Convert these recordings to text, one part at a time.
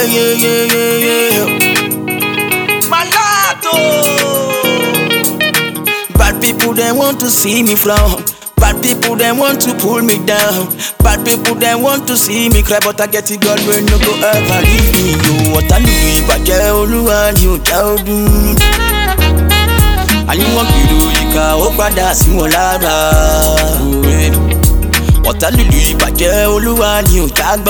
yeah. Malato. Bad people, they want to see me frown. Bad people, they want to pull me down. Bad people, they want to see me cry, but I get it, God will no go ever leave me. You what I need, but Oluwa ni o child. And you want to do, you can open that small lara. What I need, but Oluwa ni o child.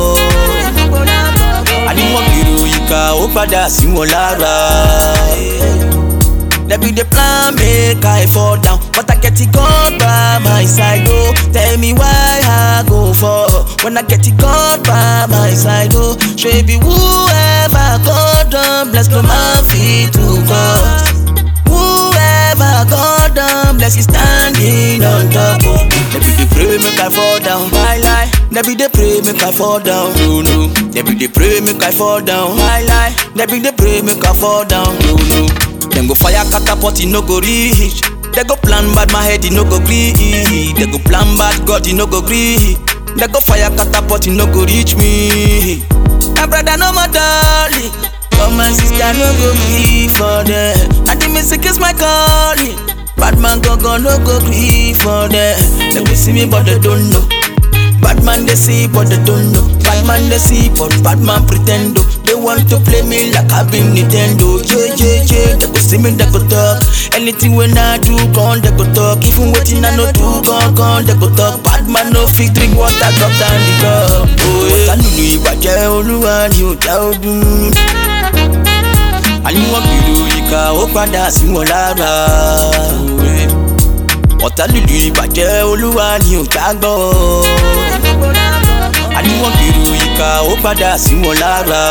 And you want to do, you can open that small lara. Let be the plan, make I fall down, but I get it God by my side, oh. Tell me why I go for when I get it God by my side, oh. Should be whoever God done bless, no man fit to God. Whoever God done bless is standing on top, oh. Let be the pray, make I fall down, lie. Let be the pray, make I fall down, no. Let be the pray, make I fall down, lie. Let be the pray, make I fall down, no. Them go fire catapult, no go reach. They go plan bad, my head, no go agree. They go plan bad, God, no go agree. They go fire catapult, no go reach me. My brother, no my darling, but my sister, no go agree for them. And the music is my calling. Bad man no go agree for them. They will see me, but they don't know. Bad man they see, but they don't know. Bad man they see, but bad man pretend. They want to play me like I been Nintendo. Yeah. They go see me, they go talk. Anything when I do, gone, they go talk. Even waiting I no do, gone, they go talk. Bad man no fit drink water, drop down the cup. Oh yeah. Kanunu ibaje Oluwa ni o child. And you want to do, you can open that small lara. Ọ̀tàlùlù ìbàjẹ́ Olúwa ni ò jágbọ́. Àníwọ̀n kìrù ìkà ó padà sí wọn lára.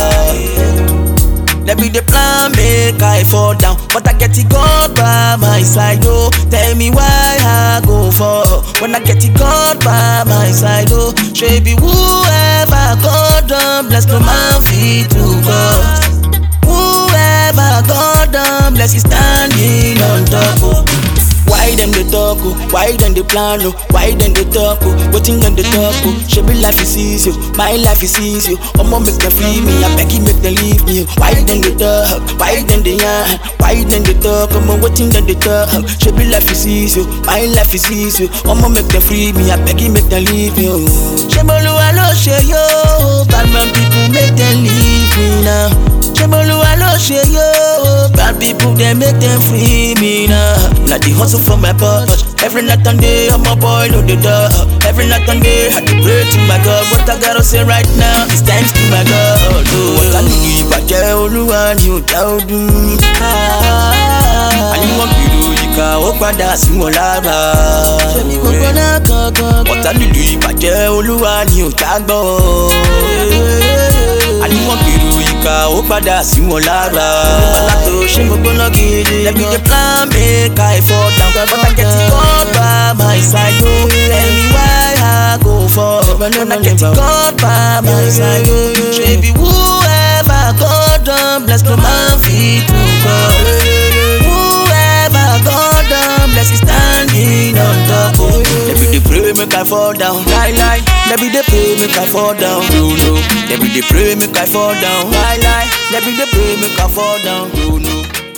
Let be the plan, make I fall down, but I get it God by my side, oh. Tell me why I go for when I get it God by my side, oh. Should be whoever God done bless, no man fit to God. Whoever God done bless is standing on top, oh. Why them they talk, oh? Why them they plan, oh? Why them they talk, oh? Waiting them they talk, oh? Should be life is easy, my life is easy. I'ma make them free me, I beg you make them leave me. Why them they talk, why them they yarn, why them they talk, I'ma waiting them they talk. Should be life is easy, my life is easy. I'ma make them free me, I beg you make them leave me. Sheboluwa lo she yo, bad man people make them leave me now. Sheboluwa lo she yo, bad people they make them free me now. Like the hustle from my pocket. Every night and day, I'm a boy, no the door. Every night and day, I had to pray to my God. What I gotta say right now is thanks to my God. Oh, what I need, but Oluwa ni o child. And you want to do, you can open that small lara. What I need, but Oluwa ni o child. And you want to do, you can open that small lara. Let me the plan, make I fall down, but I get it God by my side, oh. Tell me why I go for when I get it God by my side, oh. Should be whoever God done bless, no man fit to God. Whoever God done bless is standing on top, oh. Let me the pray, make I fall down, lie. Let me the pray, make I fall down, no. Let me the pray, make I fall down, lie. Let me the pray, make I fall down, no.